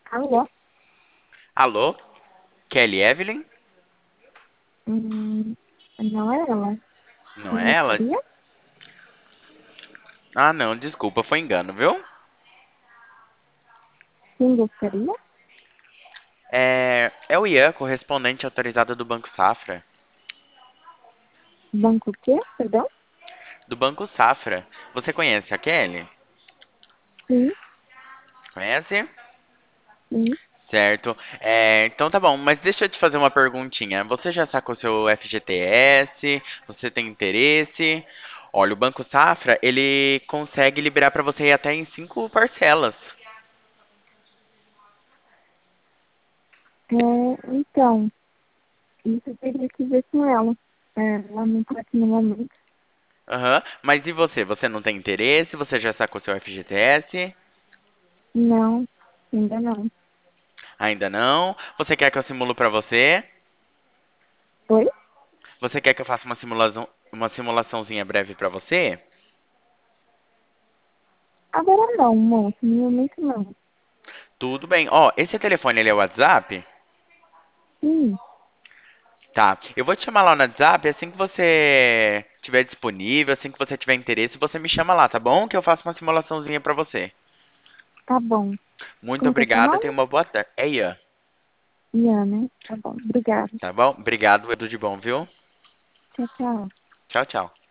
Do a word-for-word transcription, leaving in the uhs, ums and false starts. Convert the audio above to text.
Alô? Alô? Kelly Evelyn? Hum, não é ela. Não Quem é ela? gostaria? Ah, não, desculpa, foi engano, viu? Quem gostaria? É, é o Ian, correspondente autorizado do Banco Safra. Banco o quê? Perdão? Do Banco Safra. Você conhece a Kelly? Sim, Conhece? sim. Certo. É, então tá bom, mas deixa eu te fazer uma perguntinha. Você já sacou seu F G T S? Você tem interesse? Olha, o Banco Safra, ele consegue liberar pra você ir até em cinco parcelas. É, então, isso eu teria que ver com ela. É, ela não está aqui no momento. Aham. Mas e você? Você não tem interesse? Você já sacou seu F G T S? Não, ainda não. Ainda não? Você quer que eu simulo pra você? Oi? Você quer que eu faça uma simulação, uma simulaçãozinha breve pra você? Agora não, moço. No momento não. Tudo bem. Ó, esse telefone ele é o WhatsApp? Sim, Tá. Eu vou te chamar lá no WhatsApp assim que você tiver disponível, assim que você tiver interesse, você me chama lá, tá bom? Que eu faço uma simulaçãozinha pra você. tá bom. Muito Como que é seu obrigado, nome? tenha uma boa tarde. É Ian, Ian, né? Tá bom. Obrigada. tá bom? Obrigado, Edu de bom, viu? Tchau, tchau. Tchau, tchau.